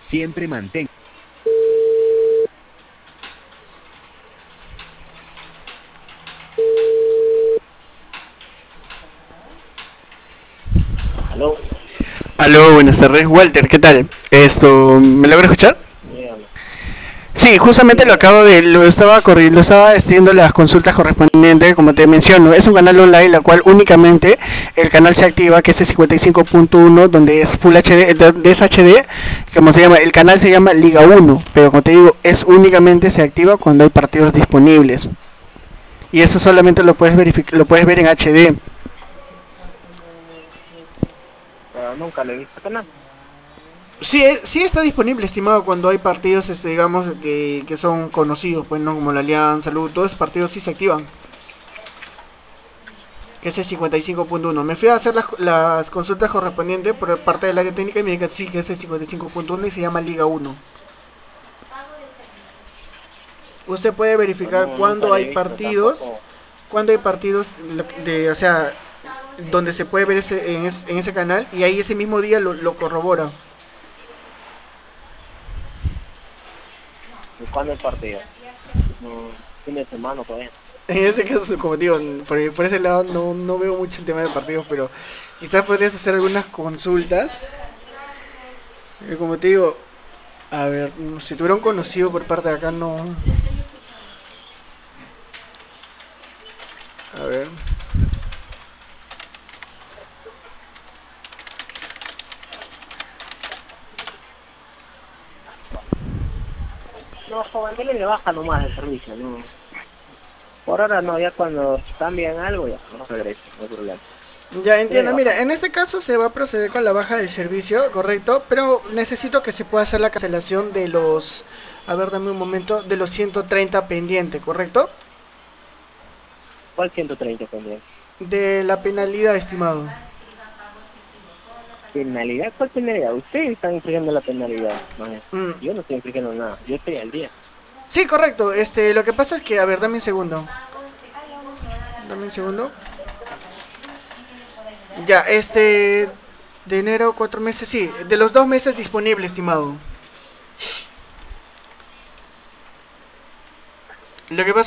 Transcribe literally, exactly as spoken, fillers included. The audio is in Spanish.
Siempre mantén. Aló, Aló, buenas tardes, Walter, ¿qué tal? Esto, ¿me logra escuchar? dígame. Sí, justamente lo Dígame. acabo de, lo estaba corriendo, lo estaba haciendo las consultas correspondientes, como te menciono, es un canal online, la cual únicamente el canal se activa, que es el cincuenta y cinco punto uno, donde es Full H D, de- de es H D, como se llama, el canal se llama Liga uno, pero como te digo, es únicamente se activa cuando hay partidos disponibles. Y eso solamente lo puedes verificar, lo puedes ver en H D. Pero nunca le he visto canal. Sí, eh, sí está disponible, estimado, cuando hay partidos, este, digamos, que, que son conocidos, pues, ¿no? Como la Alianza, Salud, todos esos partidos sí se activan. Que es el cincuenta y cinco punto uno. Me fui a hacer las, las consultas correspondientes por parte del área técnica y me dijeron sí, que es el cincuenta y cinco punto uno y se llama Liga uno. Usted puede Pero verificar no, nunca cuando le hay he visto partidos, tampoco. cuando hay partidos de, o sea, donde se puede ver ese, en, es- en ese canal y ahí ese mismo día lo, lo corrobora. ¿Y cuándo el partido? No, fin de semana todavía. En ese caso, como digo, por, por ese lado no, no veo mucho el tema de partidos, pero quizás podrías hacer algunas consultas. Eh, como te digo, a ver, mm, si tuviera un conocido por parte de acá, no. A ver. No, joven, que le baja nomás el servicio, no. Por ahora no, ya cuando cambian algo ya, no regresa, no hay problema. Ya Que le entiendo, baja mira, en nomás. este caso se va a proceder con la baja del servicio, correcto, pero necesito que se pueda hacer la cancelación de los, a ver, dame un momento, de los ciento treinta pendiente, ¿correcto? ¿Cuál ciento treinta pendiente? De la penalidad, estimado. ¿Penalidad? ¿Cuál penalidad? Ustedes están infringiendo la penalidad, man. Mm, Yo no estoy infringiendo nada, yo estoy al día. sí, correcto, este, lo que pasa es que, a ver, dame un segundo, dame un segundo. Ya, este, de enero, cuatro meses, sí, de los dos meses disponible, estimado. Lo que pasa